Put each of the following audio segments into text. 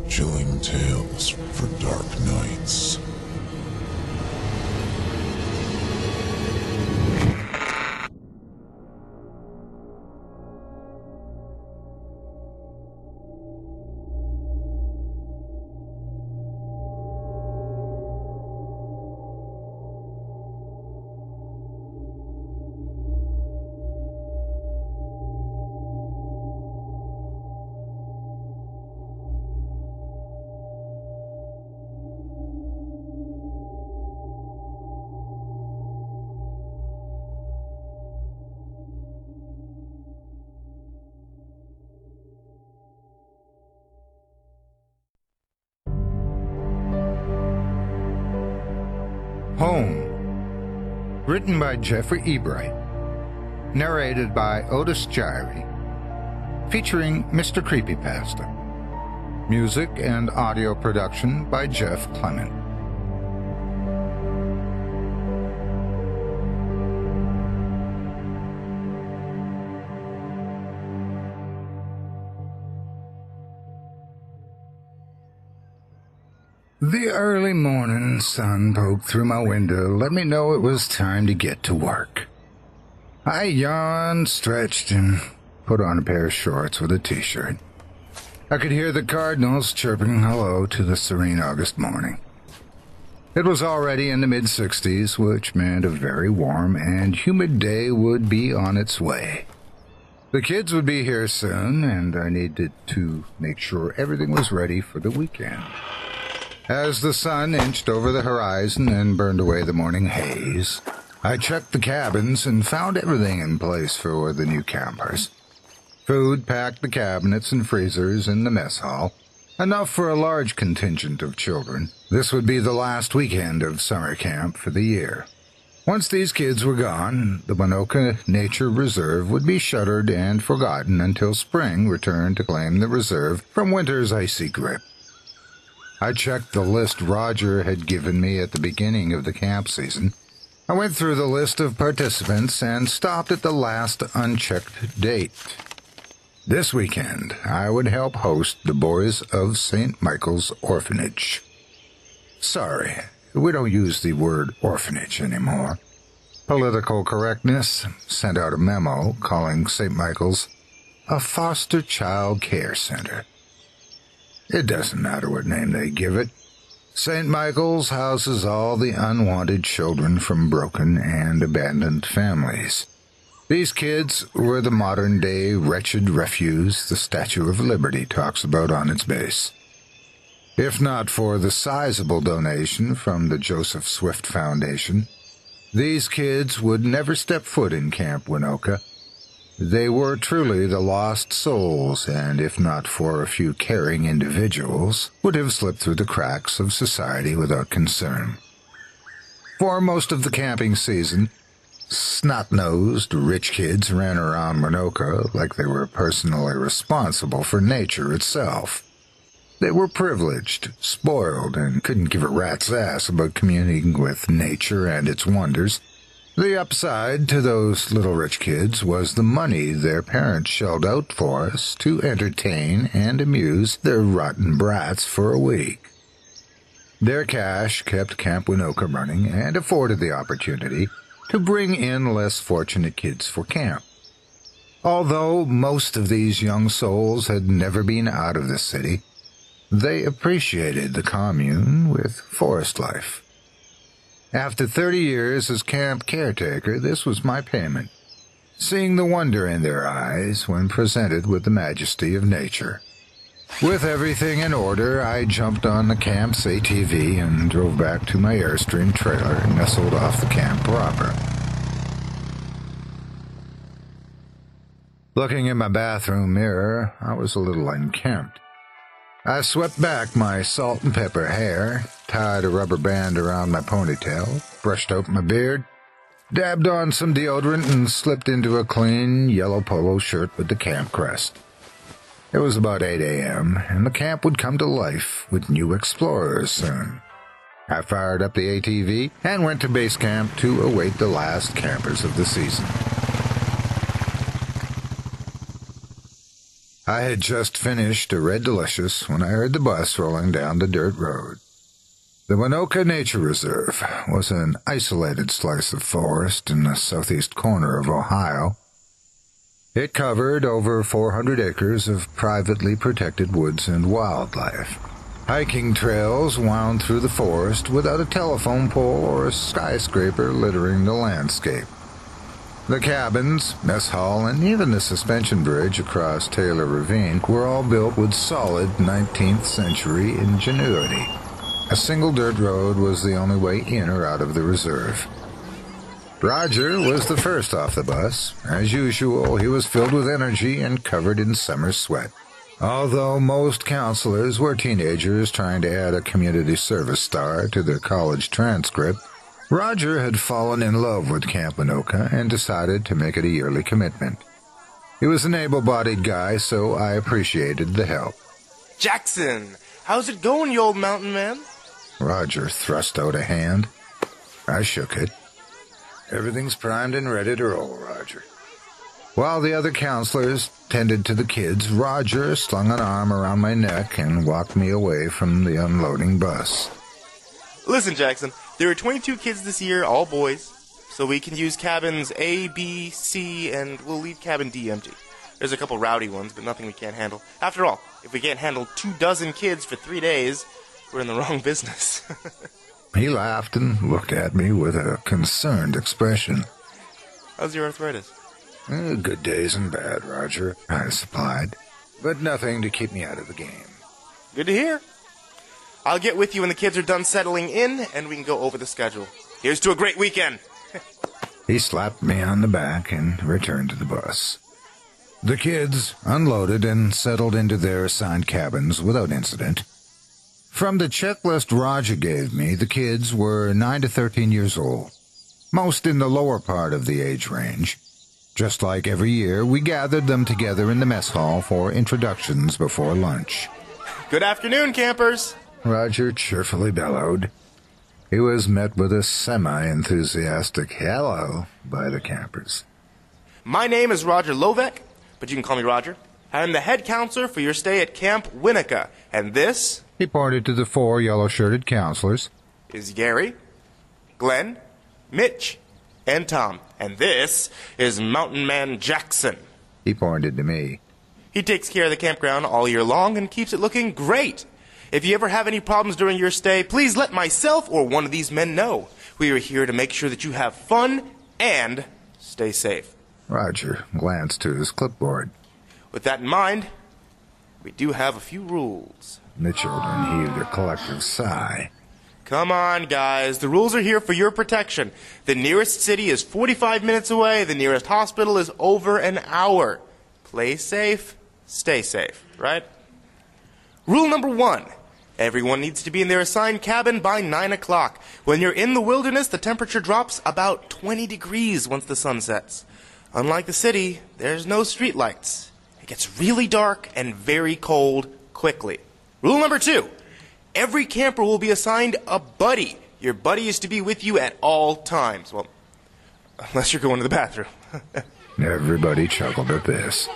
Chilling tales for dark nights. Home. Written by Jeffrey Ebright. Narrated by Otis Jiry. Featuring Mr. Creepypasta. Music and audio production by Jeff Clement. The early morning sun poked through my window, let me know it was time to get to work. I yawned, stretched, and put on a pair of shorts with a t-shirt. I could hear the cardinals chirping hello to the serene August morning. It was already in the mid-60s, which meant a very warm and humid day would be on its way. The kids would be here soon, and I needed to make sure everything was ready for the weekend. As the sun inched over the horizon and burned away the morning haze, I checked the cabins and found everything in place for the new campers. Food packed the cabinets and freezers in the mess hall, enough for a large contingent of children. This would be the last weekend of summer camp for the year. Once these kids were gone, the Winoka Nature Reserve would be shuttered and forgotten until spring returned to claim the reserve from winter's icy grip. I checked the list Roger had given me at the beginning of the camp season. I went through the list of participants and stopped at the last unchecked date. This weekend, I would help host the boys of St. Michael's Orphanage. Sorry, we don't use the word orphanage anymore. Political correctness sent out a memo calling St. Michael's a foster child care center. It doesn't matter what name they give it. St. Michael's houses all the unwanted children from broken and abandoned families. These kids were the modern-day wretched refuse the Statue of Liberty talks about on its base. If not for the sizable donation from the Joseph Swift Foundation, these kids would never step foot in Camp Winoka. They were truly the lost souls, and if not for a few caring individuals, would have slipped through the cracks of society without concern. For most of the camping season, snot-nosed rich kids ran around Winoka like they were personally responsible for nature itself. They were privileged, spoiled, and couldn't give a rat's ass about communing with nature and its wonders. The upside to those little rich kids was the money their parents shelled out for us to entertain and amuse their rotten brats for a week. Their cash kept Camp Winoka running and afforded the opportunity to bring in less fortunate kids for camp. Although most of these young souls had never been out of the city, they appreciated the commune with forest life. After 30 years as camp caretaker, this was my payment, seeing the wonder in their eyes when presented with the majesty of nature. With everything in order, I jumped on the camp's ATV and drove back to my Airstream trailer nestled off the camp proper. Looking in my bathroom mirror, I was a little unkempt. I swept back my salt and pepper hair, tied a rubber band around my ponytail, brushed out my beard, dabbed on some deodorant, and slipped into a clean yellow polo shirt with the camp crest. It was about 8 a.m., and the camp would come to life with new explorers soon. I fired up the ATV and went to base camp to await the last campers of the season. I had just finished a Red Delicious when I heard the bus rolling down the dirt road. The Winoka Nature Reserve was an isolated slice of forest in the southeast corner of Ohio. It covered over 400 acres of privately protected woods and wildlife. Hiking trails wound through the forest without a telephone pole or a skyscraper littering the landscape. The cabins, mess hall, and even the suspension bridge across Taylor Ravine were all built with solid 19th century ingenuity. A single dirt road was the only way in or out of the reserve. Roger was the first off the bus. As usual, he was filled with energy and covered in summer sweat. Although most counselors were teenagers trying to add a community service star to their college transcript, Roger had fallen in love with Camp Winoka and decided to make it a yearly commitment. He was an able-bodied guy, so I appreciated the help. Jackson, how's it going, you old mountain man? Roger thrust out a hand. I shook it. Everything's primed and ready to roll, Roger. While the other counselors tended to the kids, Roger slung an arm around my neck and walked me away from the unloading bus. Listen, Jackson, there are 22 kids this year, all boys, so we can use cabins A, B, C, and we'll leave cabin D empty. There's a couple rowdy ones, but nothing we can't handle. After all, if we can't handle 24 kids for 3 days, we're in the wrong business. He laughed and looked at me with a concerned expression. How's your arthritis? Good days and bad, Roger, I supplied, but nothing to keep me out of the game. Good to hear. I'll get with you when the kids are done settling in, and we can go over the schedule. Here's to a great weekend. He slapped me on the back and returned to the bus. The kids unloaded and settled into their assigned cabins without incident. From the checklist Roger gave me, the kids were 9 to 13 years old, most in the lower part of the age range. Just like every year, we gathered them together in the mess hall for introductions before lunch. Good afternoon, campers. Roger cheerfully bellowed. He was met with a semi-enthusiastic hello by the campers. My name is Roger Lovek, but you can call me Roger. I'm the head counselor for your stay at Camp Winoka, and this... He pointed to the 4 yellow-shirted counselors. ...is Gary, Glenn, Mitch, and Tom. And this is Mountain Man Jackson. He pointed to me. He takes care of the campground all year long and keeps it looking great. If you ever have any problems during your stay, please let myself or one of these men know. We are here to make sure that you have fun and stay safe. Roger glanced to his clipboard. With that in mind, we do have a few rules. The children heaved a collective sigh. Come on, guys. The rules are here for your protection. The nearest city is 45 minutes away. The nearest hospital is over an hour. Play safe, stay safe, right? Rule number 1. Everyone needs to be in their assigned cabin by 9 o'clock. When you're in the wilderness, the temperature drops about 20 degrees once the sun sets. Unlike the city, there's no street lights. It gets really dark and very cold quickly. Rule number 2. Every camper will be assigned a buddy. Your buddy is to be with you at all times. Well, unless you're going to the bathroom. Everybody chuckled at this.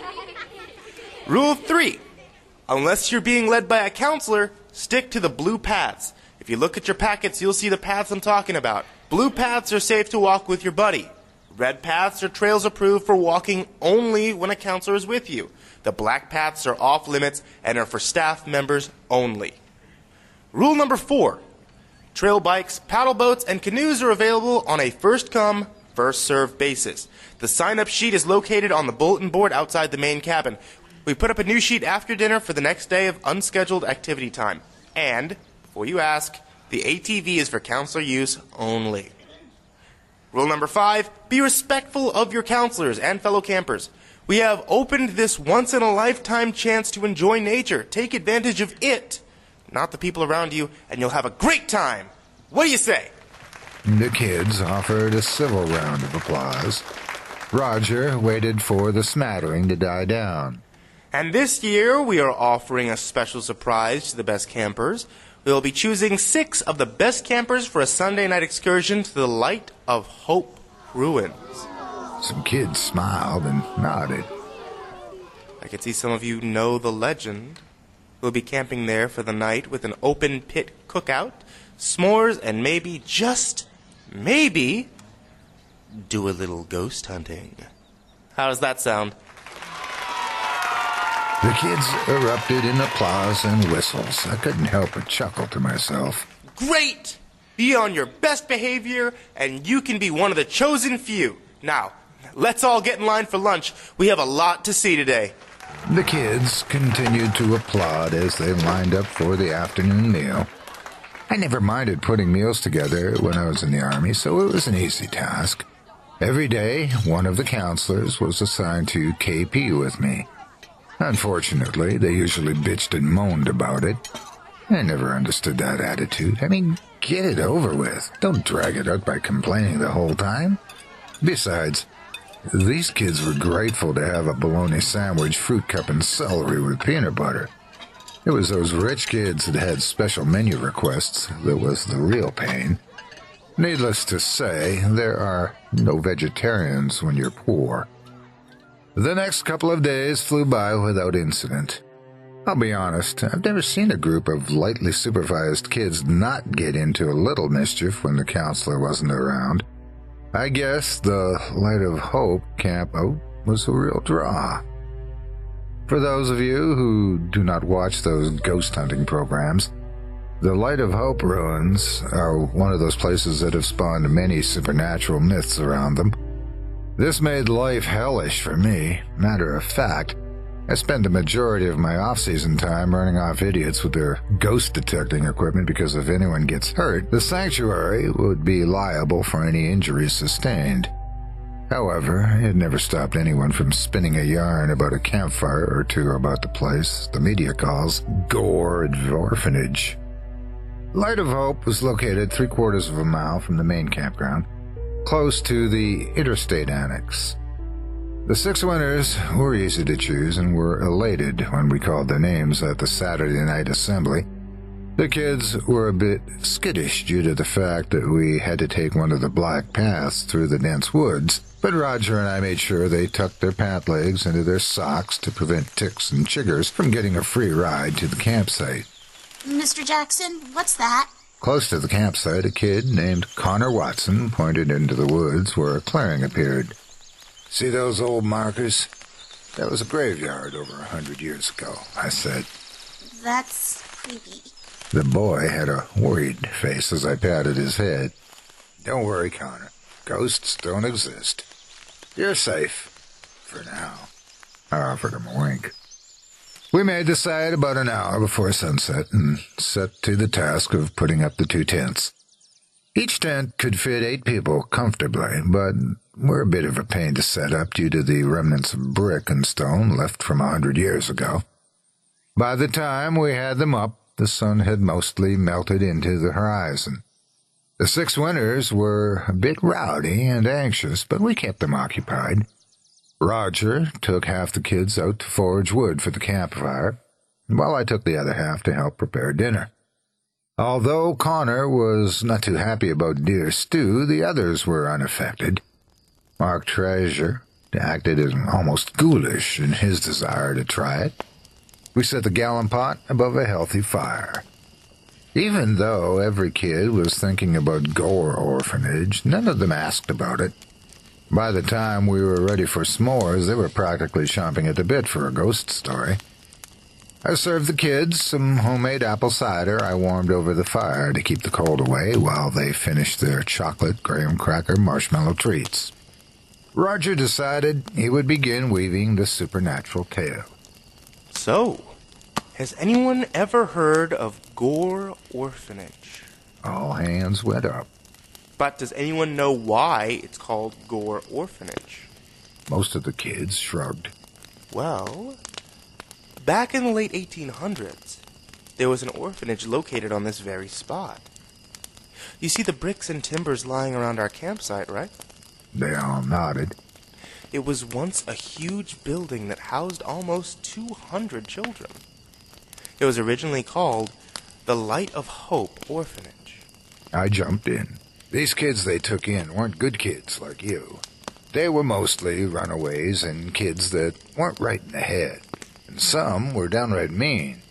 Rule 3. Unless you're being led by a counselor, stick to the blue paths. If you look at your packets, you'll see the paths I'm talking about. Blue paths are safe to walk with your buddy. Red paths are trails approved for walking only when a counselor is with you. The black paths are off limits and are for staff members only. Rule number 4. Trail bikes, paddle boats, and canoes are available on a first-come, first-served basis. The sign-up sheet is located on the bulletin board outside the main cabin. We put up a new sheet after dinner for the next day of unscheduled activity time. And, before you ask, the ATV is for counselor use only. Rule number 5, be respectful of your counselors and fellow campers. We have opened this once-in-a-lifetime chance to enjoy nature. Take advantage of it, not the people around you, and you'll have a great time. What do you say? The kids offered a civil round of applause. Roger waited for the smattering to die down. And this year, we are offering a special surprise to the best campers. We will be choosing 6 of the best campers for a Sunday night excursion to the Light of Hope Ruins. Some kids smiled and nodded. I can see some of you know the legend. We'll be camping there for the night with an open pit cookout, s'mores, and maybe, just maybe, do a little ghost hunting. How does that sound? The kids erupted in applause and whistles. I couldn't help but chuckle to myself. Great! Be on your best behavior, and you can be one of the chosen few. Now, let's all get in line for lunch. We have a lot to see today. The kids continued to applaud as they lined up for the afternoon meal. I never minded putting meals together when I was in the Army, so it was an easy task. Every day, one of the counselors was assigned to KP with me. Unfortunately, they usually bitched and moaned about it. I never understood that attitude. I mean, get it over with. Don't drag it out by complaining the whole time. Besides, these kids were grateful to have a bologna sandwich, fruit cup, and celery with peanut butter. It was those rich kids that had special menu requests that was the real pain. Needless to say, there are no vegetarians when you're poor. The next couple of days flew by without incident. I'll be honest, I've never seen a group of lightly supervised kids not get into a little mischief when the counselor wasn't around. I guess the Light of Hope camp out was a real draw. For those of you who do not watch those ghost hunting programs, the Light of Hope ruins are one of those places that have spawned many supernatural myths around them. This made life hellish for me. Matter of fact, I spend the majority of my off-season time running off idiots with their ghost detecting equipment because if anyone gets hurt, the sanctuary would be liable for any injuries sustained. However, it never stopped anyone from spinning a yarn about a campfire or two about the place the media calls Gore Orphanage. Light of Hope was located 3/4 of a mile from the main campground, close to the interstate annex. The 6 winners were easy to choose and were elated when we called their names at the Saturday night assembly. The kids were a bit skittish due to the fact that we had to take one of the black paths through the dense woods, but Roger and I made sure they tucked their pant legs into their socks to prevent ticks and chiggers from getting a free ride to the campsite. Mr. Jackson, what's that? Close to the campsite, a kid named Connor Watson pointed into the woods where a clearing appeared. See those old markers? That was a graveyard over 100 years ago, I said. That's creepy. The boy had a worried face as I patted his head. Don't worry, Connor. Ghosts don't exist. You're safe. For now. I offered him a wink. We made the site about an hour before sunset and set to the task of putting up the 2 tents. Each tent could fit 8 people comfortably, but were a bit of a pain to set up due to the remnants of brick and stone left from 100 years ago. By the time we had them up, the sun had mostly melted into the horizon. The 6 winners were a bit rowdy and anxious, but we kept them occupied. Roger took half the kids out to forage wood for the campfire, while I took the other half to help prepare dinner. Although Connor was not too happy about deer stew, the others were unaffected. Mark Treasure acted as almost ghoulish in his desire to try it. We set the gallon pot above a healthy fire. Even though every kid was thinking about Gore Orphanage, none of them asked about it. By the time we were ready for s'mores, they were practically chomping at the bit for a ghost story. I served the kids some homemade apple cider I warmed over the fire to keep the cold away while they finished their chocolate graham cracker marshmallow treats. Roger decided he would begin weaving the supernatural tale. So, has anyone ever heard of Gore Orphanage? All hands went up. But does anyone know why it's called Gore Orphanage? Most of the kids shrugged. Well, back in the late 1800s, there was an orphanage located on this very spot. You see the bricks and timbers lying around our campsite, right? They all nodded. It was once a huge building that housed almost 200 children. It was originally called the Light of Hope Orphanage. I jumped in. These kids they took in weren't good kids like you. They were mostly runaways and kids that weren't right in the head. and some were downright mean.